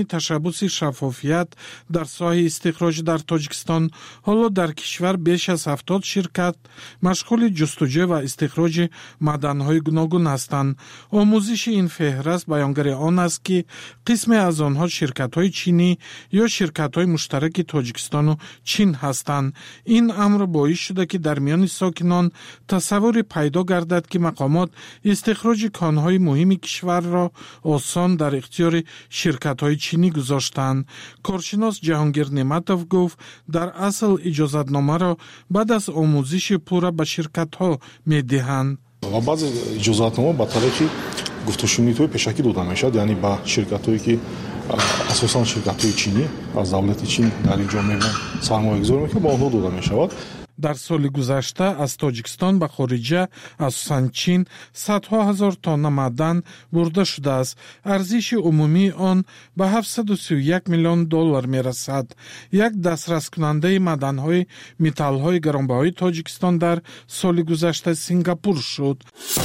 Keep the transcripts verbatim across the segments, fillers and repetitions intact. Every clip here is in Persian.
تشبث شفافیت در ساحه استخراج در تاجیکستان حالا در کشور بیش از هفتاد شرکت مشغول جستجو و استخراج معدن‌های گوناگون هستند. آموزش این فهرست بیانگر آن است که قسم از آنها شرکت‌های چینی یا شرکت‌های مشترک تاجیکستان و چین هستند. این امر باعث شده که در میان ساکنان تصور پیدا گردد که مقامات استخراج کان‌های مهم کشور را آسان در اختیار شرکت‌های چینی گذاشتند. کارشناس جهانگیر نعمتوف گفت در اصل اجازتنامه را بعد از آموزش پورا به شرکت‌ها می‌دهند. و بعض اجازتنامه با طریق گفتشونی‌های پیشکی داده می‌شود، یعنی با شرکت‌هایی که اساساً شرکت‌های چینی از دولت چین در اینجا می‌مونن سرمایه‌گذاری می‌کنند، با آنها داده می‌شود. در سال گذشته از تاجیکستان به خارجه اساساً چین صدها هزار تن معدن برده شده است. ارزش عمومی آن به هفتصد و سی و یک میلیون دلار میرسد. یک دسترس کننده معدن‌های متال‌های گرانبهای تاجیکستان در سال گذشته سنگاپور شد.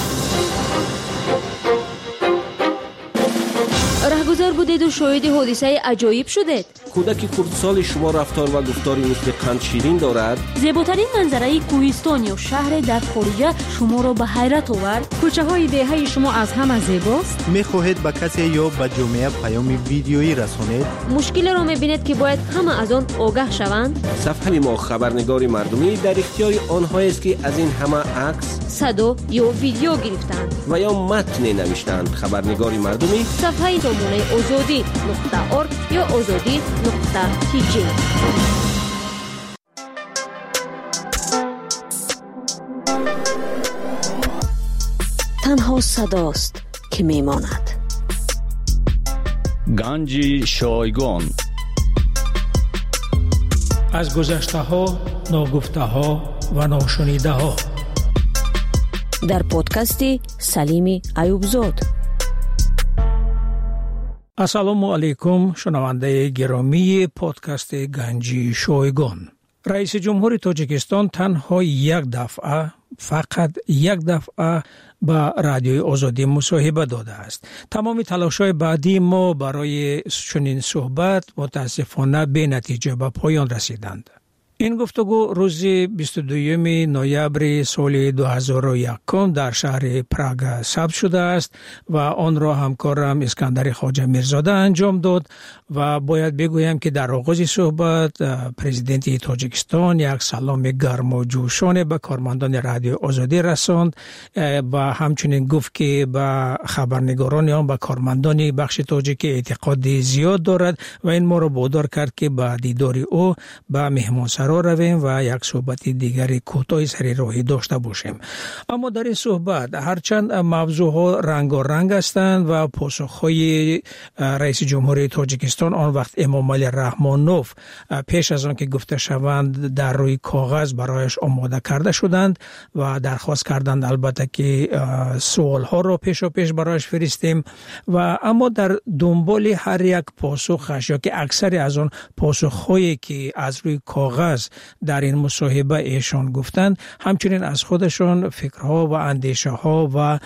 رهگذر بودید و شاهد حادثه عجایب شدید. کودک خردسال شما رفتار و گفتاری مثل قند شیرین دارد. زیباترین منظره کوهستان یا شهر در خارجه شما را به حیرت آورد. کوچه های دهه شما از همه زیباست. میخواهید به کسی یا به جامعه پیام ویدیویی رسانید. مشکل را میبینید که باید همه از آن آگاه شوند. صفحه ما خبرنگار مردمی در اختیار آنهایی است که از این همه عکس، صدا یا ویدیو گرفتند و یا متن نوشتند. خبرنگار مردمی صفحه نمونه آزادی نقطه ارگ یا آزادی نقطه تی جی. تنها صداست که میماند. گنج شایگان. از گذشته ها، ناگفته ها و ناشنیده ها. در پادکست سلیم ایوبزاد. السلام علیکم شنونده گرامی پادکست گنج شایگان. رئیس جمهور تاجیکستان تنها یک دفعه فقط یک دفعه با رادیوی آزادی مصاحبه داده است. تمام تلاش‌های بعدی ما برای چنین صحبت متاسفانه به نتیجه به پایان رسیدند. این گفتگو روز بیست و دوم نوامبر سال دو هزار و یک در شهر پراگ ثبت شده است و آن را همکارم اسکندر خواجه میرزاده انجام داد و باید بگویم که در آغاز صحبت پرزیدنت تاجیکستان یک سلام گرم و جوشانه به کارمندان رادیو آزادی رساند و همچنین گفت که به خبرنگاران آن به کارمندان بخش تاجیک اعتقاد زیاد دارد و این ما را وادار کرد که به دیدار او به مهمانسرا رویم و یک صحبت دیگری کوتاه سری راهی داشته باشیم. اما در این صحبت هرچند موضوعها رنگارنگ هستند و پاسخهای رئیس جمهوری تاجیکستان آن وقت امام علی رحمانوف پیش از آن که گفته شوند در روی کاغذ برایش آماده کرده شدند و درخواست کردند البته که سوالها را پیش و پیش برایش فرستیم و اما در دنبال هر یک پاسخش یا که اکثر از آن پاسخهایی که از روی کاغذ در این مصاحبه ایشان گفتند همچنین از خودشان فکرها و اندیشه ها و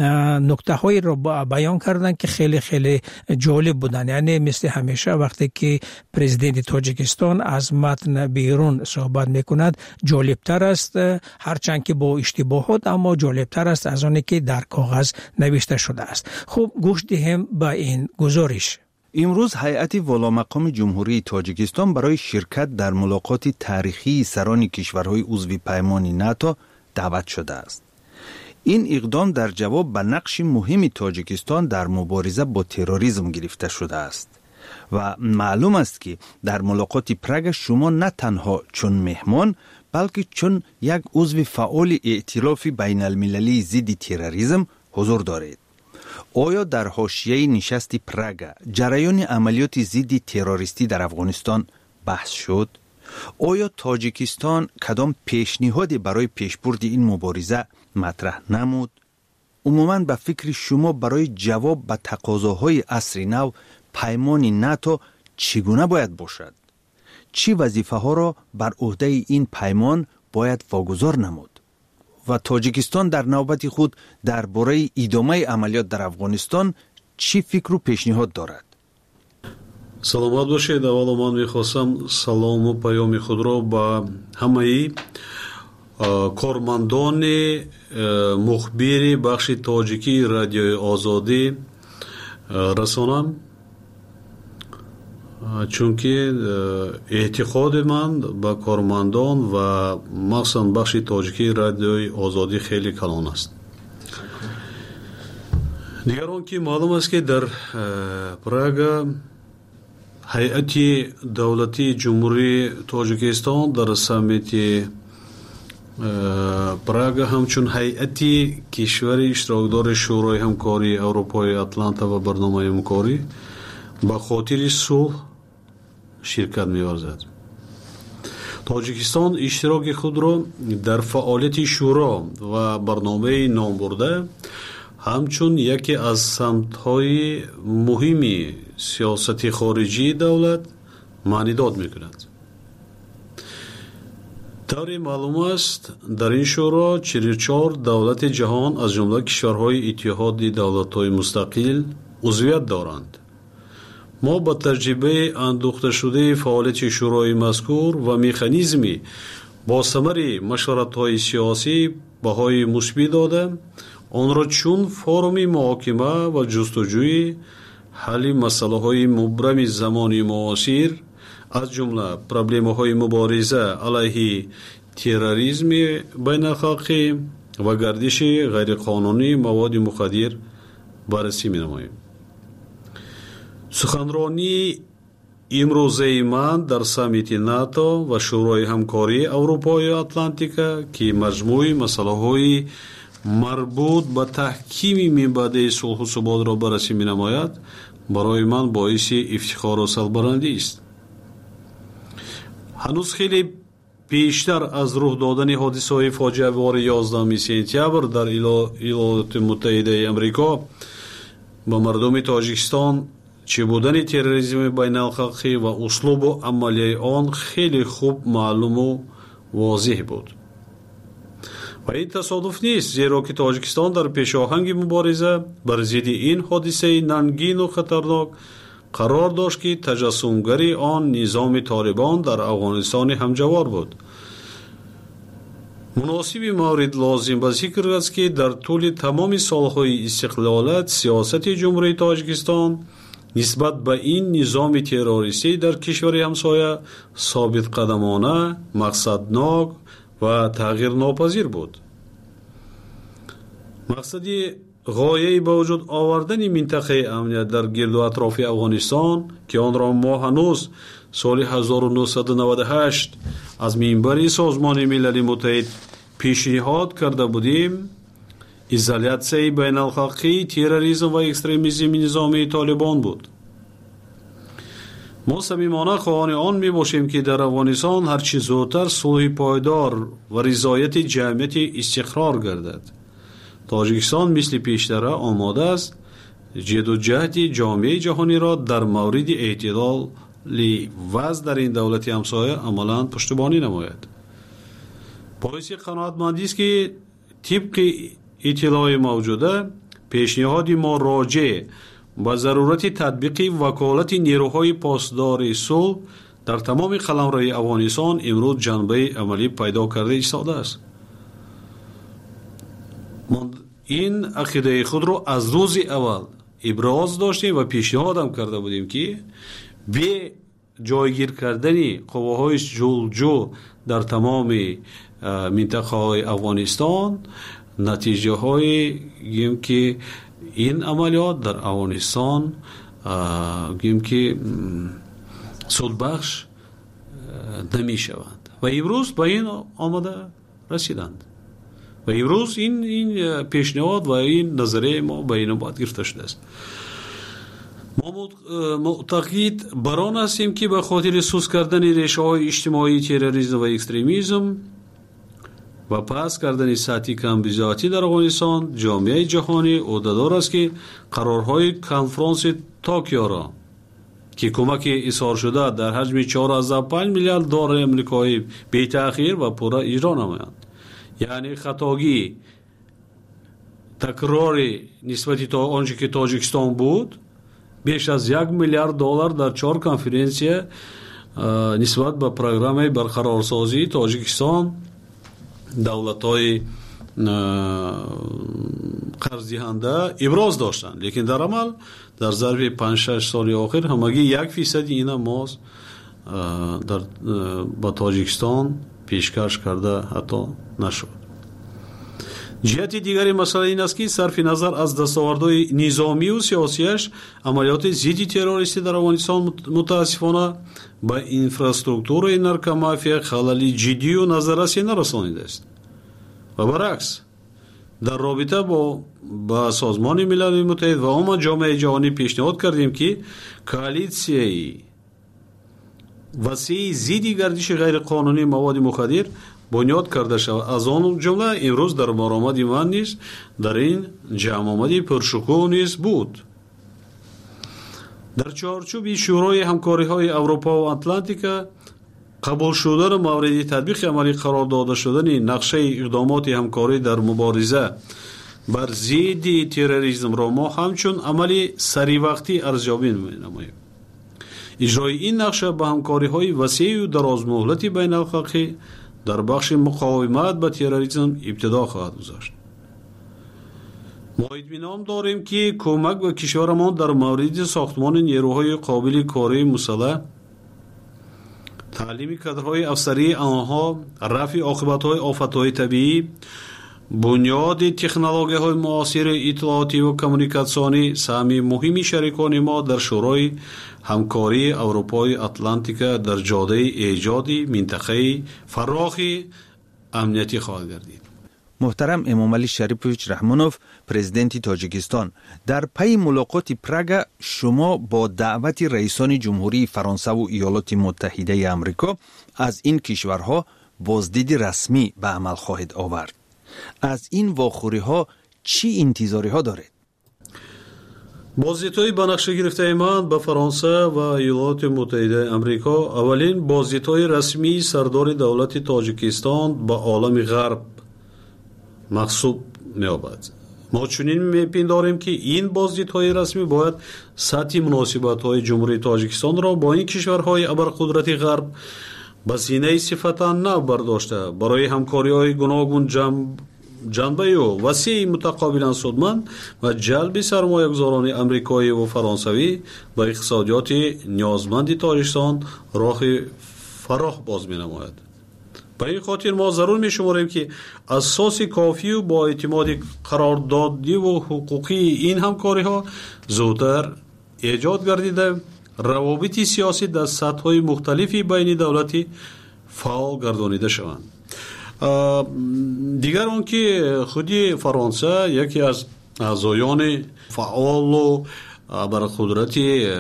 نکته هایی را بیان کردند که خیلی خیلی جالب بودند. یعنی مثل همیشه وقتی که پرزیدنت تاجیکستان از متن بیرون صحبت میکند جالبتر است، هرچند که با اشتباهات اما جالبتر است از آنی که در کاغذ نوشته شده است. خب گوش دهیم به این گزارش. امروز هیئت والامقام جمهوری تاجیکستان برای شرکت در ملاقات تاریخی سران کشورهای عضو پیمان ناتو دعوت شده است. این اقدام در جواب به نقش مهم تاجیکستان در مبارزه با تروریسم گرفته شده است و معلوم است که در ملاقات پراگ شما نه تنها چون مهمان بلکه چون یک عضو فعال ائتلاف بین المللی ضد تروریسم حضور دارید. آیا در حاشیه نشست پراگ جریان عملیات ضد تروریستی در افغانستان بحث شد؟ آیا تاجیکستان کدام پیشنهادی برای پیشبرد این مبارزه مطرح نمود؟ عموماً به فکر شما برای جواب به تقاضاهای عصر نو پیمان ناتو چگونه باید باشد؟ چه وظیفه ها را بر عهده این پیمان باید واگذار نمود؟ و تاجیکستان در نوبت خود درباره ادامه عملیات در افغانستان چی فکر و پیشنهاد دارد؟ саломат бошед. аввало ман мехостам салому паёми худро ба ҳамаи кормандони мухбири бахши тоҷикии радиои озодӣ расонам, чунки эътиқоди ман ба кормандон ва махсусан бахши тоҷикии радиои озодӣ хеле калон аст. дигар он ки маълум аст ки дар Прага ҳайати давлатии ҷумҳурии Тоҷикистон дар саммити Прага ҳамчун ҳайати кишвари иштирокдори шӯрои ҳамкории Аврупои Атланта ва барномаи ҳамкорӣ ба хотири сулҳ ширкат меварзад. Тоҷикистон иштироки худро дар фаъолияти шӯро ва барномаи номбурда ҳамчун яке аз самтҳои муҳими сиёсати хориҷии давлат маънидод мекунад. тавре маълум аст, дар ин шӯро чилу чор давлати ҷаҳон аз ҷумла кишварҳои иттиҳоди давлатҳои мустақил узвият доранд. мо ба таҷрибаи андӯхташудаи фаъолияти шӯрои мазкур ва механизми бо самари машваратҳои сиёсӣ баҳои мусбӣ дода, онро чун форуми муҳокима ва ҷустуҷӯи ҳалли масъалаҳои мубрами замони муосир, аз ҷумла проблемаҳои мубориза алайҳи терроризми байналхалқӣ ва гардиши ғайриқонунии маводи мухаддир баррасӣ менамоем. суханронии имрӯзаи ман дар саммити НАТО ва шӯрои ҳамкории Аврупои Атлантика, ки маҷмӯи масъалаҳои марбут ба таҳкими минбаъдаи сулҳу суботро баррасӣ менамояд, барои ман боиси ифтихору сарбаландӣ аст. ҳанӯз хеле пештар аз рӯҳ додани ҳодисаҳои фоҷиавори ёздаҳуми сентябр дар Иёлоти Муттаҳидаи Амрико ба мардуми Тоҷикистон чӣ будани терроризми байналхалқӣ ва услубу амалияи он хеле хуб маълуму возеҳ буд. ва ин тасодуф нест, зеро ки Тоҷикистон дар пешоҳанги мубориза бар зидди ин ҳодисаи нангину хатарнок қарор дошт, ки таҷассумгари он низоми Толибон дар Афғонистони ҳамҷавор буд. муносиби маврид лозим ба зикр аст, ки дар тӯли тамоми солҳои истиқлолат сиёсати ҷумҳурии Тоҷикистон нисбат ба ин низоми террористӣ дар кишвари ҳамсоя собитқадамона, мақсаднок ва тағйирнопазир буд. мақсади ғояи ба вуҷуд овардани минтақаи амният дар гирду атрофи Афғонистон, ки онро мо ҳанӯз соли ҳазору нӯҳсаду наваду ҳашт аз минбари Созмони Милали Муттаҳид пешниҳод карда будем, изолятсияи байналхалқии терроризм ва экстремизми низомии Толибон буд. мо самимона хоҳони он мебошем, ки дар Афғонистон ҳарчи зудтар сулҳи пойдор ва ризояти ҷамъияти истиқрор гардад. Тоҷикистон мисли пештара омода аст ҷиддуҷаҳди ҷомеаи ҷаҳониро дар мавриди эътидоли вазъ дар ин давлати ҳамсоя амалан пуштибонӣ намояд. боиси қаноатмандист, ки тибқи иттилои мавҷуда пешниҳоди мо роҷеъ ба зарурати татбиқи ваколати нерӯҳои посдори сулҳ дар тамоми қаламрои Афғонистон имрӯз ҷанбаи амалӣ пайдо карда истодааст. ин ақидаи худро аз рӯзи аввал иброз доштем ва пешниҳодам карда будем, ки бе ҷойгир кардани қувваҳои ҷулҷӯ дар тамоми минтақаҳои Афғонистон натиҷаҳои гӯем ки ин амалиёт дар Афғонистон гӯем ки судбахш намешаванд ва имрӯз ба ин омада расиданд. ва имрӯз ин ин пешниҳод ва ин назарияи мо ба инобат гирифта шудааст. мо муътақид бар он ҳастем, ки ба хотири суст кардани решаҳои иҷтимоии терроризм ва экстремизм ва паст кардани сатҳи камбизоатӣ дар Афғонистон, ҷомеаи ҷаҳонӣ ӯҳдадор аст, ки қарорҳои конфронси Токиоро, ки кӯмаки изҳоршуда дар ҳаҷми чороздаҳ панҷ миллиард доллари амрикоӣ бетаъхир ва пурра иҷро намоянд. яъне хатогӣ такрори нисбати то он ки Тоҷикистон буд بیش از یک میلیارد دلار در چهار کنفرانسیه نسبت به برنامه برقرارسازی تاجیکستان دولت‌های قرض دهنده ابراز داشتند، لیکن در عمل در ظرف پنج شش سال آخر همگی یک فیصد اینا ماز در با تاجیکستان پیشکش کرده حتی نشد. جهت دیگری مسئله این است که صرف نظر از دستاوردهای نظامی و سیاسیش عملیات ضد تروریستی در افغانستان متاسفانه با اینفراستراکچور نارکومافیا خللی جدی و نظررسی نرسانیده است و برعکس در رابطه با با سازمان ملل متحد و عموم جامعه جهانی پیشنهاد کردیم که کوالیسیای وسیع ضد گردش غیر قانونی مواد مخدر بنیاد کرده شود. از آن جمله امروز در برآمد من نیز در این جمع آمدی پرشکوه نیز بود. در چارچوب شورای همکاری های اروپا و اتلانتیکا قبول شدن مورد تطبیق عملی قرار داده شدن نقشه اقدامات همکاری در مبارزه بر ضد تروریسم را ما همچون عملی سری وقتی ارزیابی می‌نماییم. اجرای این نقشه به همکاری های وسیع و دراز مهلتی بین الخلقی در بخش مقاومت به تروریسم ابتدا خواهد گذاشت. ما اطمینان داریم که کمک به کشورمان در مورد ساختمان نیروهای قابل کاری مسلح، تعلیم کادرهای افسری آنها، رفع عاقبت‌های آفت‌های طبیعی، بنیاد تکنولوژی‌های معاصر اطلاعاتی و کمیونیکاسیونی سهم مهمی شریکان ما در شورای همکاری اروپای اتلانتیکا در جاده ایجاد منطقه فراخ امنیتی خواهد گردید. محترم امامعلی شریفویچ رحمانوف، پرزیدنت تاجیکستان، در پی ملاقات پراگ شما با دعوت رئیسان جمهوری فرانسه و ایالات متحده آمریکا از این کشورها بازدید رسمی به عمل خواهید آورد. از این واخوری ها چی انتظاری ها دارید؟ بازدیدهای به نقشه گرفته من به فرانسه و ایالات متحده آمریکا اولین بازدیدهای رسمی سردار دولت تاجیکستان به عالم غرب محسوب می‌یابد. ما چنین می‌پنداریم که این بازدیدهای رسمی باید سطح مناسبت‌های جمهوری تاجیکستان را با این کشورهای ابرقدرت غرب به سینه صفتا نو برداشته برای همکاری‌های گوناگون جمع جنبه و وسیع متقابلا سودمند و جلب سرمایه‌گذاران آمریکایی و فرانسوی به اقتصادیات نیازمند تاجیکستان راه فراخ باز می‌نماید. به این خاطر ما ضرور می‌شماریم که اساس کافی و با اعتماد قراردادی و حقوقی این همکاری‌ها زودتر ایجاد گردیده روابط سیاسی در سطح‌های مختلفی بین دولتی فعال گردانیده شوند. دیگر آن که خودی فرانسه یکی از اعضایان فعال و ابرقدرت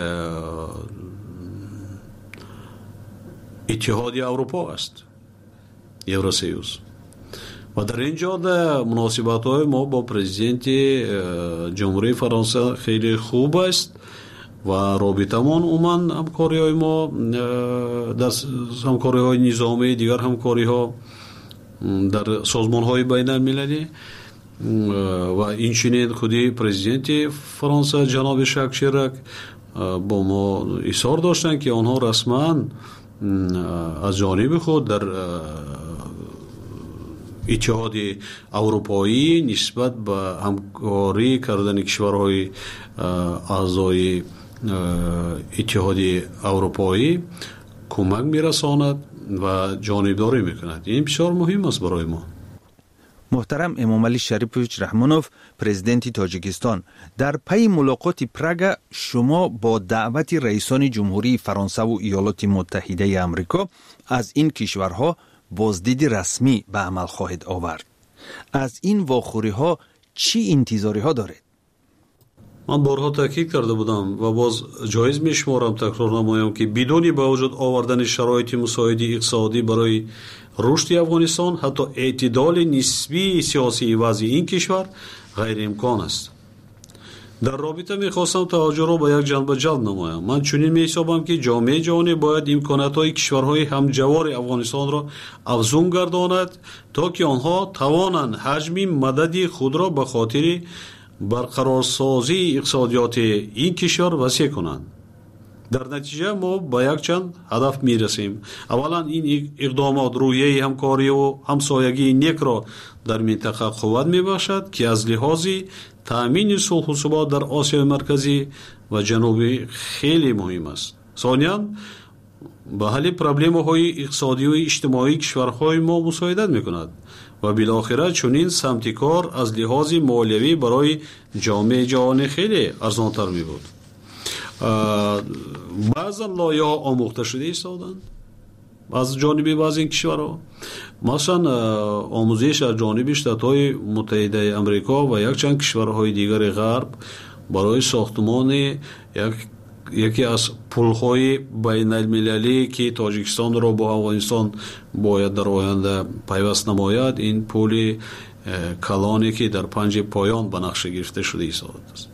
اتحاد اروپا است، یوراسیوس، و در اینجا در مناسبت‌های ما با پرزیدنت جمهوری فرانسه خیلی خوب است و رابطه‌مان عموماً همکاری‌های ما در همکاری‌های نظامی، دیگر همکاری‌ها در سازمان‌های بین‌المللی و این چنین خودی پرزیدنت فرانسه جناب ژاک شیراک با ما اصرار داشتند که آنها رسما از جانب خود در اتحاد اروپایی نسبت به همکاری کردن کشورهای اعضای اتحاد اروپایی کمک می‌رساند و جانبداری می‌کند. این بسیار مهم است برای ما. محترم امامعلی شریفویچ رحمانوف، پرزیدنت تاجیکستان، در پی ملاقات پراگ شما با دعوت رئیسان جمهوری فرانسه و ایالات متحده آمریکا از این کشورها بازدید رسمی به عمل خواهید آورد. از این واخوری ها چی انتظاری ها دارید؟ من بارها تاکید کرده بودم و باز جایز میشمارم تکرار نمایم که بدون با وجود آوردن شرایط مساعد اقتصادی برای رشد افغانستان حتی اعتدال نسبی سیاسی وضع این کشور غیر امکان است. در رابطه میخواستم توجه را به یک جنبه جلب نمایم. من چنین میحسابم که جامعه جهانی باید امکانات‌های کشورهای همجوار افغانستان را افزون گرداند تا که آنها توانند حجم مدد خود را به خاطر برقرارسازی اقتصادیات این کشور وسیع کنند. در نتیجه ما با یک چند هدف می رسیم. اولا این اقدامات روحیه همکاری و همسایگی نیک را در منطقه قوت می بخشد که از لحاظ تامین صلح و ثبات در آسیا مرکزی و جنوبی خیلی مهم است. ثانیاً به حل پرابلم های اقتصادی و اجتماعی کشورهای ما مساعدت می کند و بالاخره چنین سمت کار از لحاظ مالیوی برای جامعه جهانی خیلی ارزانتر می بود. بعضا لایه ها آموخته شده ایستادند از جانب بعضی این کشورها، مثلا آموزش از جانب شتات‌های متحده امریکا و یک چند کشورهای دیگر غرب برای ساختمان یک یکی از پل‌های بین المللی که تاجیکستان را با افغانستان باید در آینده پیوست نماید، این پل کلانی که در پنج پایان به نقشه گرفته شده ایستاده است.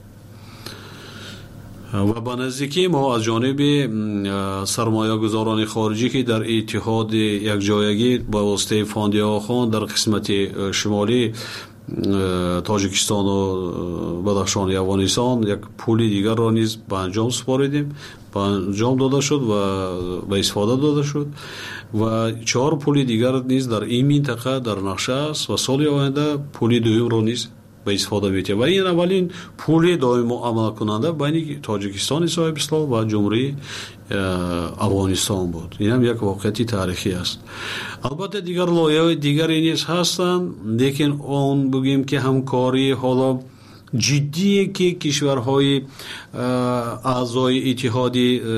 و به نزدیکی ما از جانب سرمایه گذاران خارجی که در اتحاد یک جایگی با واسطه فاندی آخان در قسمت شمالی تاجیکستان و بدخشان افغانستان یک پول دیگر را نیز به انجام سپاریدیم، به انجام داده شد و به استفاده داده شد و چهار پول دیگر نیز در این منطقه در نقشه است و سال آینده پول دوم را نیز به استفاده می‌آید و این اولین پول دائم عمل کننده بین تاجیکستان صاحب اسلام و جمهوری افغانستان بود. این هم یک واقعیت تاریخی است. البته دیگر لایه‌های دیگری نیز هستند، لیکن اون بگیم که همکاری حالا جدی که کشورهای اعضای اتحاد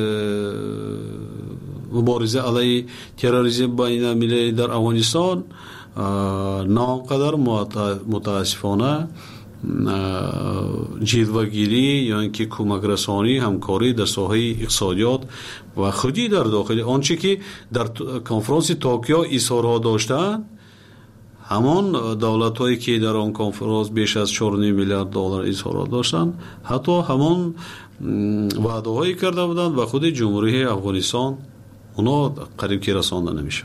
مبارزه علیه تروریسم بین المللی در افغانستان ناقدر متاسفانه جلوه‌گیری یا اینکه کمک رسانی همکاری در ساحه اقتصادیات و خودی در داخل آنچه که در کنفرانس توکیو اظهارها داشتند، همان دولت‌هایی که در آن کنفرانس بیش از چهار و نیم میلیارد دلار اظهارات داشتند حتی همان وعده‌هایی کرده بودند و خود جمهوری افغانستان اونا قریب که رسانده نمیشه.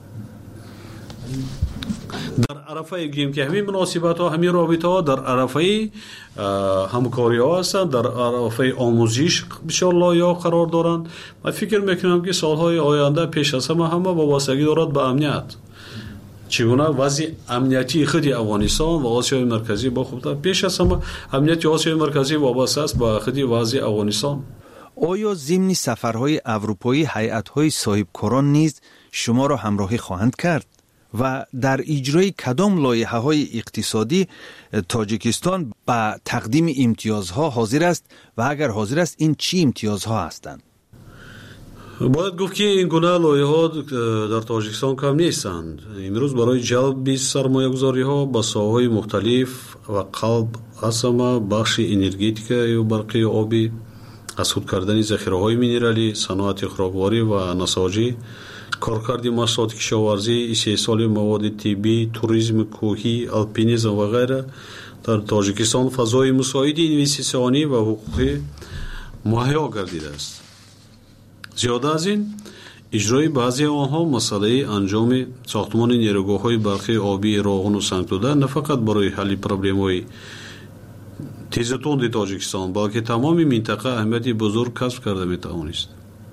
در عرفه گیم که همین مناسبت ها همین رابطه ها در عرفه همکاری ها هستند، در عرفه آموزش بسیار لایه قرار دارند. من فکر میکنم که سالهای آینده پیش از همه همه وابستگی دارد به امنیت، چگونه وضع امنیتی خود افغانستان و آسیای مرکزی با خوبتر. پیش از همه امنیت آسیای مرکزی وابسته است به خود وضع افغانستان. آیا ضمن سفرهای اروپایی هیئت‌های صاحبکاران نیز شما را همراهی خواهند کرد و در اجرای کدام لایحه‌های اقتصادی تاجیکستان به تقدیم امتیازها حاضر است و اگر حاضر است این چی امتیازها هستند؟ باید گفت که این گونه لایحه‌ها در تاجیکستان کم نیستند. امروز برای جلب سرمایه‌گذاری‌ها با ساحه‌های مختلف و قلب اصلا بخش انرژتیک و برقی آبی، از خود کردن ذخیره‌های مینرالی، صنعت خوراکواری و نساجی، کارکرد محصولات کشاورزی، استحصال مواد طبی، توریسم کوهی، الپینیسم و غیره در تاجیکستان فضای مساعد اینوستیسیونی و حقوقی مهیا گردیده است. زیاده از این اجرای بعضی آنها مسئله انجام ساختمان نیروگاه‌های برقی آبی راغون و سنگ‌دوده نه فقط برای حل پرابلم‌های تیزتوند تاجیکستان بلکه تمام منطقه اهمیت بزرگ کسب کرده می‌توانست.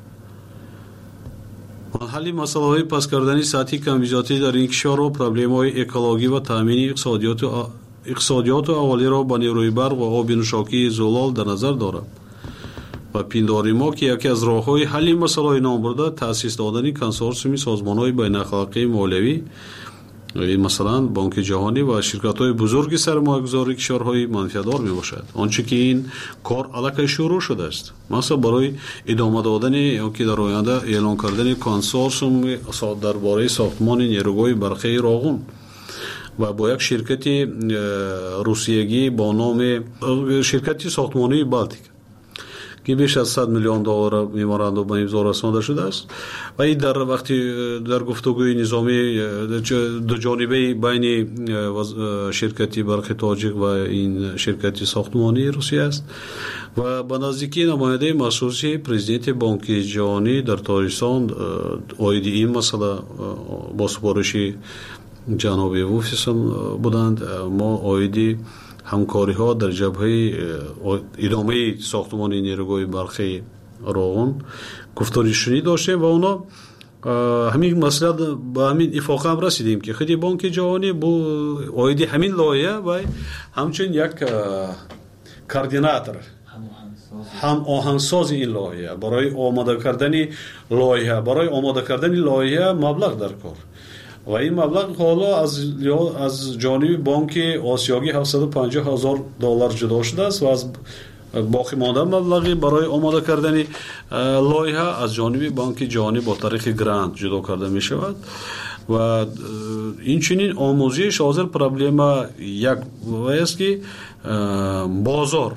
حل مسائل پس کردن سطحی کمبودی در این کشور و پرابلم‌های اکولوژی و تامین اقتصادیات و اقتصادیات اولیه را با نیروی برق و آب نوشاکی زلال در نظر دارد و پنداری ما که یکی از راه‌های حل مسائل نام برده تأسیس دادن کنسورسیوم سازمان‌های بین‌اخلاقی مالیوی، مثلا بانک جهانی و شرکت‌های بزرگ سرمایه‌گذاری کشورهای منفعت‌دار میباشد. آنچه که این کار الکی شروع شده است، مثلا برای ادامه دادن یا که در آینده اعلان کردن کنسورسیوم درباره ساختمان نیروگاه برقی راغون و با یک شرکت روسیه‌ای با نام شرکت ساختمانی بالتیک که بیش از صد میلیون دلار ممورندوم به امضا رسانده شده است و این در وقتی در گفتگوی نظامی دو جانبه بین شرکتی برق تاجیک و این شرکتی ساختمانی روسیه است و به نزدیکی نماینده مخصوصی پرزیدنت بانک جهانی در تاجیکستان عاید این مسئله با سپارش جناب ووفیسون بودند. ما عاید ҳамкориҳо дар ҷабҳаи идомаи сохтумони нерӯгоҳи барқи Роғун гуфторишунӣ доштем ва оно ҳамин масъала ба ҳамин ифоқа ҳам расидем ки худи Бонки ҷаҳонӣ бу оиди ҳамин лоиҳа ва ҳамчун як координатор ҳам оҳангсози ин лоиҳа барои омода кардани лоиҳа барои омода кардани лоиҳа маблағ дар кор ва ин маблағ ҳоло аз аз ҷониби Бонки Осиёгӣ ҳафтсаду панҷоҳ ҳазор доллар ҷудо шудааст ва аз боқӣ монда маблағи барои омода кардани лоиҳа аз ҷониби Банки ҷаҳонӣ бо тариқи грант ҷудо карда мешавад ва инчунин омӯзиш ҳозир проблема як аст ки бозор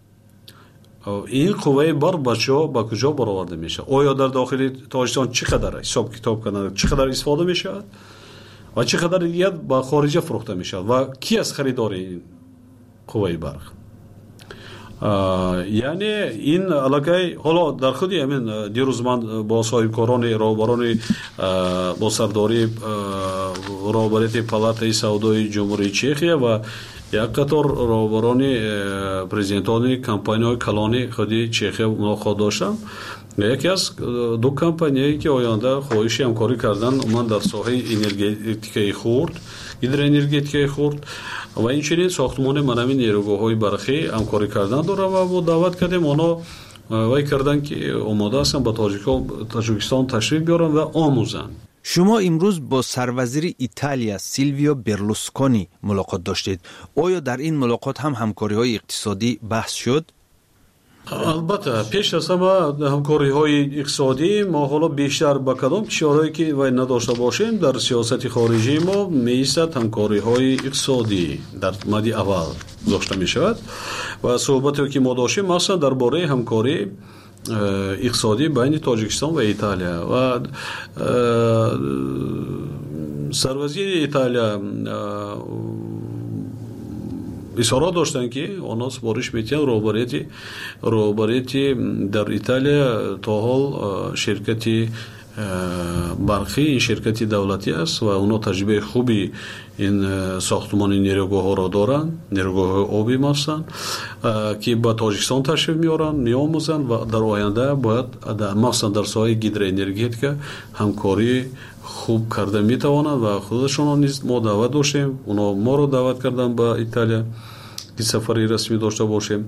ин қувваи бар бачаҳо ба куҷо бароварда мешавад оё дар дохили Тоҷикистон чӣ қадар ҳисоб китоб кардан чӣ қадар истифода мешавад ва чӣ қадар дигар ба хориҷа фурӯхта мешавад ва ки аст харидори ин қувваи барқ яъне ин аллакай ҳоло дар худи ҳамин дирӯз ман бо соҳибкорони роҳбарони бо сардори роҳбарияти палатаи савдои ҷумҳурии Чехия ва як қатор роҳбарони президентони компанияҳои калони худи Чехия мулоқот доштам яке аз ду компанияе ки оянда хоҳиши ҳамкорӣ кардан уман дар соҳаи энергетикаи хурд гидроэнергетикаи хурд ва инчунин сохтумони манами нерӯгоҳҳои барқӣ ҳамкорӣ кардан дорам ва мо даъват кардем оно вай кардан ки омода ҳастанд ба Тоҷикистон ташриф биёранд ва омӯзанд. шумо имрӯз бо сарвазири Италия Силвио Берлускони мулоқот доштед. оё дар ин мулоқот ҳам ҳамкориҳои иқтисодӣ баҳс шуд? албатта пеш аз ҳама ҳамкориҳои иқтисодӣ мо ҳоло бештар ба кадом кишварҳое ки вай надошта бошем дар сиёсати хориҷии мо меистад ҳамкориҳои иқтисодӣ дар мади аввал гузошта мешавад ва суҳбате ки мо доштем махсусан дар бораи ҳамкории иқтисодӣ байни Тоҷикистон ва Италия ва сарвазири Италия изҳорот доштанд ки онҳо супориш метиҳанд роҳбарияти роҳбарияти дар Италия то ҳол ширкати барқӣ ин ширкати давлатӣ аст ва онҳо таҷрибаи хуби ин сохтумони нерӯгоҳҳоро доранд нерӯгоҳҳои обӣ махсусан ки ба Тоҷикистон ташриф меоранд меомӯзанд ва дар оянда бояд махсусан дар соҳаи гидроэнергетика ҳамкорӣ хуб карда метавонанд ва худашонро низ мо даъват доштем онҳо моро даъват карданд ба Италия ки сафари расмӣ дошта бошем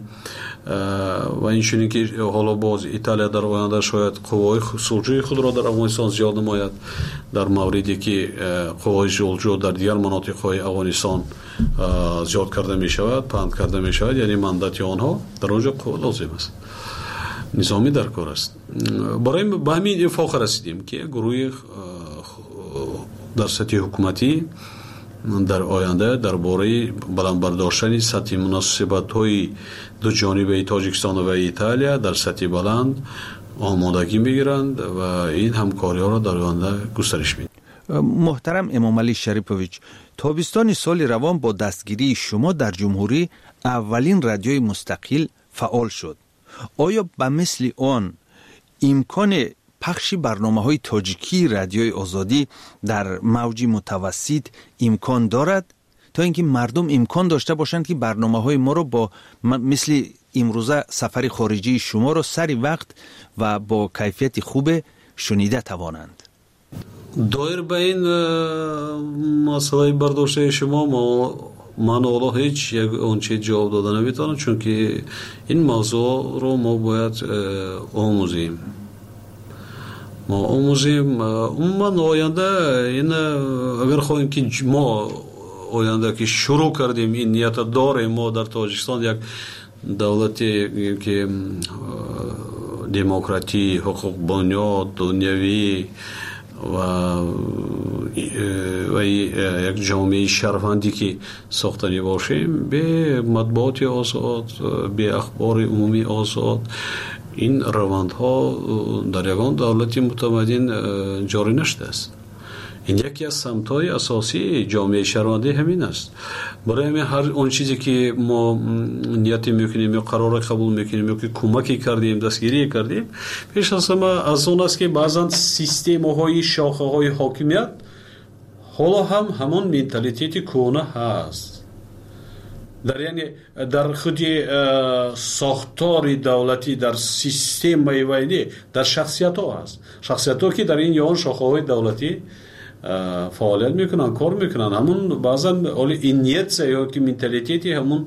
ва инчунин ки ҳоло боз Италия дар оянда шояд қувваҳои сулҳҷӯи худро дар Афғонистон зиёд намояд дар мавриде ки қувваҳои сулҳҷӯ дар дигар манотиқҳои Афғонистон зиёд карда мешавад паҳн карда мешавад яъне мандати онҳо дар он ҷо қувва лозим аст низомӣ дар кор аст барои ба ҳамин ифоқа расидем ки гурӯҳи дар сатҳи ҳукуматӣ дар оянда дар бораи баландбардоштани сатҳи муносибатҳои дуҷонибаи Тоҷикистон ва Италия дар сатҳи баланд омодагӣ мегиранд ва ин ҳамкориҳоро дар оянда густариш медиҳанд. муҳтарам Эмомалӣ Шарипович, тобистони соли равон бо дастгирии шумо дар ҷумҳурӣ аввалин радиои мустақил фаъол шуд. оё ба мисли он имкони пахши барномаҳои тоҷикии радиои озодӣ дар мавҷи мутавассит имкон дорад то ин ки мардум имкон дошта бошанд ки барномаҳои моро бо мисли имрӯза сафари хориҷии шуморо сари вақт ва бо кайфияти хубе шунида тавонанд? доир ба ин масъалаи бардоштаи шумо ман ҳоло ҳеҷ як он чиз ҷавоб дода наметавонам чунки ин мавзӯъро мо бояд омӯзем мо омӯзем умуман оянда ин агар хоҳем ки мо оянда ки шурӯъ кардем ин нията дорем мо дар Тоҷикистон як давлате ки демократӣ ҳуқуқбунёд дунявӣ ва ва як ҷомеаи шарфандӣ ки сохта мебошем бе матбуоти озод бе ахбори умумии озод ин равандҳо дар ягон давлати мутамаддин ҷорӣ наштааст. ин яке аз самтҳои асосии ҷомеаи шаҳрвандӣ ҳамин аст. барои ҳамин ҳар он чизе ки мо ниятӣ мекунем ё қароре қабул мекунем ё ки кӯмаке кардем дастгирие кардем пеш аз ҳама аз он аст ки баъзан системаҳои шохаҳои ҳокимият ҳоло ҳам ҳамон менталитети кӯҳна ҳаст. در یعنی در خود ساختار دولتی در سیستم ویدی در شخصیت ها هست، شخصیت ها که در این یان شاخه های دولتی فعالیت میکنن، کار میکنن. همون بعضا این نیت یا که منتالیتی همون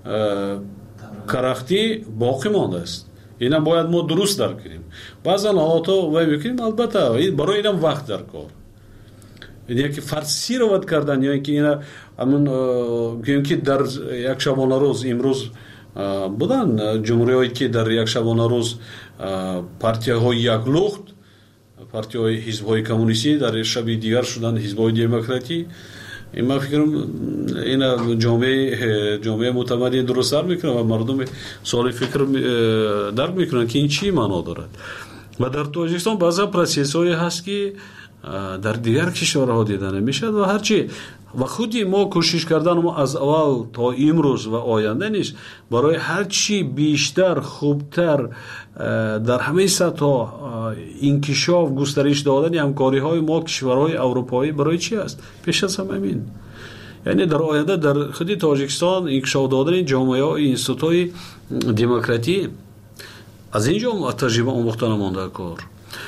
کرختی باقی مانده است. اینا باید ما درست درک کنیم. بعضا حالات وای میکنیم، البته برای اینم وقت در کار. یعنی که فرضی رو ود کردن یا اینکه اینا همون که در یک شبانه روز امروز بودن جمهوری‌هایی که در یک شبانه روز پارتی‌های یک لخت، پارتی‌های حزب‌های کمونیستی، در شب دیگر شدن حزب‌های دموکراتی. این من فکرم این جامعه جامعه متمدن درست در میکنه و مردم سوال فکر درک میکنن که این چی معنا دارد. و در تاجیکستان بعضا پروسس‌هایی هست که در دیگر کشورها دیده نمیشد و هرچی و خودی ما کوشش کردن ما از اول تا امروز و آینده نیست برای هرچی بیشتر خوبتر در همه سطح انکشاف گسترش دادن همکاری های ما کشورهای اروپایی برای چی است؟ پیش از همه همین. یعنی در آینده در خودی تاجیکستان انکشاف دادن جامعه های اینستیتوت های دموکراتی از اینجا تجربه آموختن مانده کار.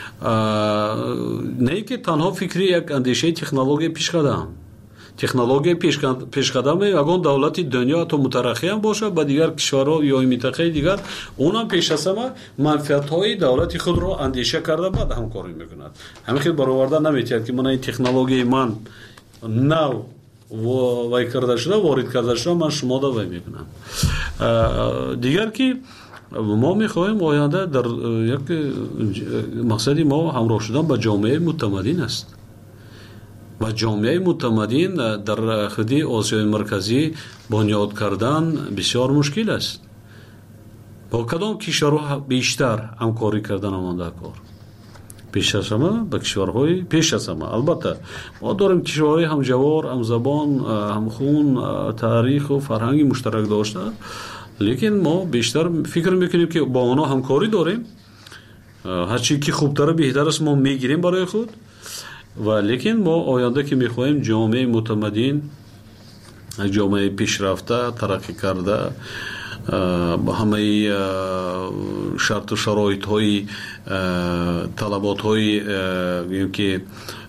نه که تنها فکری یک اندیشه تکنولوژی پیشقدم، تکنولوژی پیشقدم یگان دولت دنیا تو مترقی هم باشه با دیگر کشورها یا منطقه دیگر اونم پیش از همه منفعت‌های دولت خود رو اندیشه کرده بعد همکاری میکنند. همین خیلی برآورده نمیتونید که من این تکنولوژی من نو و وای کرده شده وارد کرده شده من شما دا وای میکنم. دیگر که ما میخواهیم آینده در یک مقصدی ما همراه شدن با جامعه متمدن است و جامعه متمدن در خودی آسیای مرکزی بنیاد کردن بسیار مشکل است. با کدام کشورها بیشتر همکاری کردن مانده کار؟ پیش از همه با کشورهای پیش از همه. البته ما داریم کشورهای هم جوار، هم زبان، هم خون، تاریخ و فرهنگی مشترک داشته، لیکن ما بیشتر فکر میکنیم که با اونا همکاری داریم، هرچی که خوبتر بهتر است ما میگیریم برای خود. و لیکن ما آینده که میخواهیم جامعه متمدن، جامعه پیشرفته، ترقی کرده، با همه شرط و شرایط های طلبات های که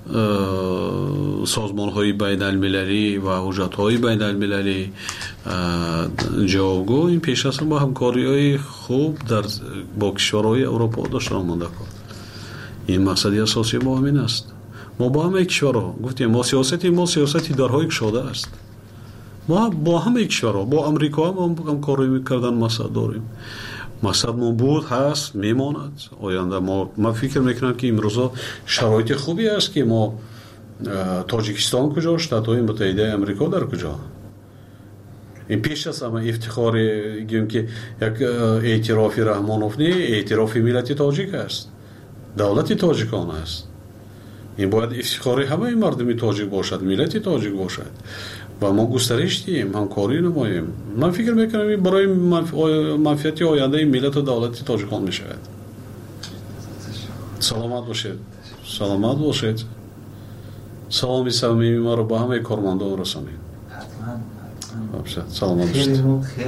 سازمان های بین المللی و حجت های بین المللی جوابگو، این پیش از با همکاری های خوب در با کشورهای اروپا داشتن مانده کار. این مقصدی اساسی ما همین است. ما با همه کشورها گفتیم ما سیاستی ما سیاستی درهای گشاده است. ما با همه کشورها با امریکا هم همکاری میکردن مقصد داریم. مقصد ما بود هست میماند آینده. ما ما فکر میکنم که امروزا شرایط خوبی است که ما تاجیکستان کجا، شتات‌های متحده آمریکا در کجا. این پیش از همه افتخار گیم که یک اعتراف رحمانوف نه، اعتراف ملت تاجیک است، دولت تاجیکان است. این باید افتخار همه مردم تاجیک باشد، ملت تاجیک باشد و ما گسترش دیم، همکاری نماییم. من فکر میکنم این برای منفعت آینده ملت و دولت تاجیکان میشود. سلامت باشید، سلامت باشید. سلامی صمیمی ما رو با همه کارمندان رسانید. سلامت باشید.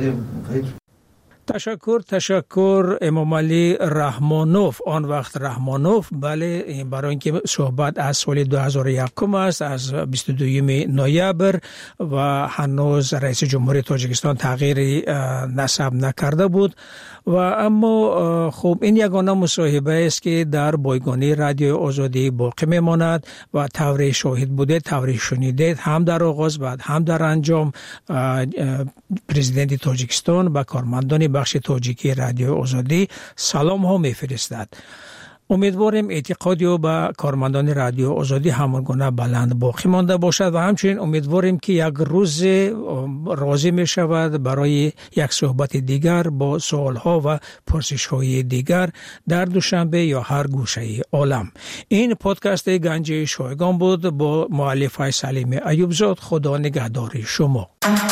تشکر تشکر امام علی رحمانوف، آن وقت رحمانوف. بله، برای اینکه صحبت از سال دو هزار و یک است، از بیست و دوم نوامبر و هنوز رئیس جمهوری تاجیکستان تغییری نسب نکرده بود. و اما خب این یگانه مصاحبه است که در بایگانی رادیو آزادی باقی میماند و طوری شاهد بوده، طوری شنیده، هم در آغاز بعد هم در انجام پرزیدنت تاجیکستان و کارمندان بخش تاجیکی رادیو آزادی سلام ها میفرستد. امیدواریم اعتقادی و به کارمندان رادیو آزادی همانگونه بلند باقی مانده باشد و همچنین امیدواریم که یک روز راضی می شود برای یک صحبت دیگر با سوال ها و پرسش های دیگر در دوشنبه یا هر گوشه عالم. این پادکست گنج شایگان بود با مؤلفه سلیم ایوبزاد. خدا نگهدار شما.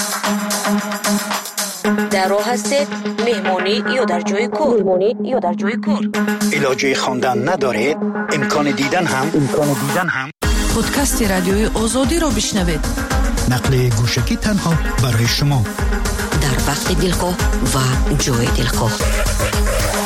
در راه هستید، مهمانی یا در جای کار، مهمانی یا در جای کار، علاجه خواندن ندارید، امکان دیدن هم امکان دیدن هم پادکست رادیوی آزادی را بشنوید. نقل گوشکی تنها برای شما. وقت دلخواه و جای دلخواه.